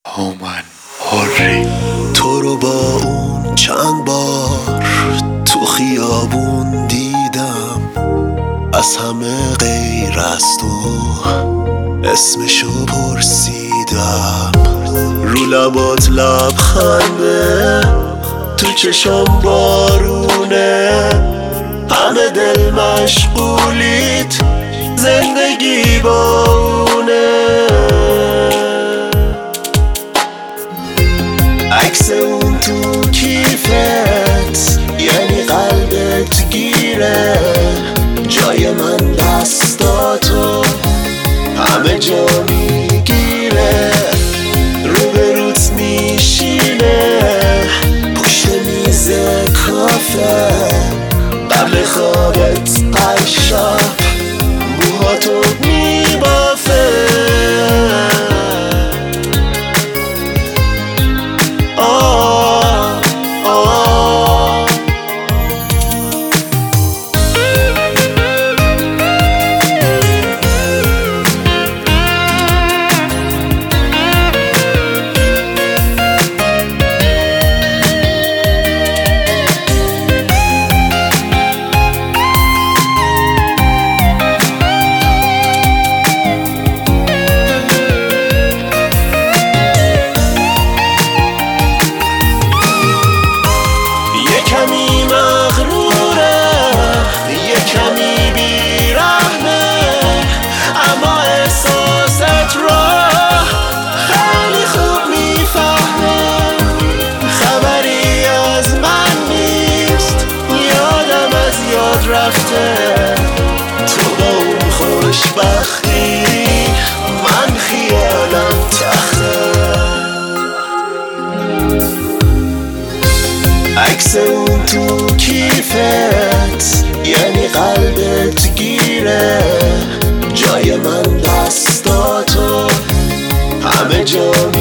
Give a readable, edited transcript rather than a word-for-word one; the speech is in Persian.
هومن حری. تو رو با اون چند بار تو خیابون دیدم، از همه غیر از تو اسمشو پرسیدم. رو لبات لبخنده، تو چشم بارونه، همه دل مشغولیت، زندگی با اونه. عکس اون تو کیفت یعنی قلبت گیره، جای من دستاتو همه جا میگیره. روبروت میشینه پشت میز کافه، قبل خوابت هر شب موهاتو میبافه. کمی مغروره، یه کمی بیرحمه، اما احساست را خیلی خوب میفهمه. خبری از من نیست، یادم از یاد رفته، تو با اون خوشبختی من خیالم تخته. عکس اون تو کیفت یعنی قلبت گیره، جای من دستاتو همه جا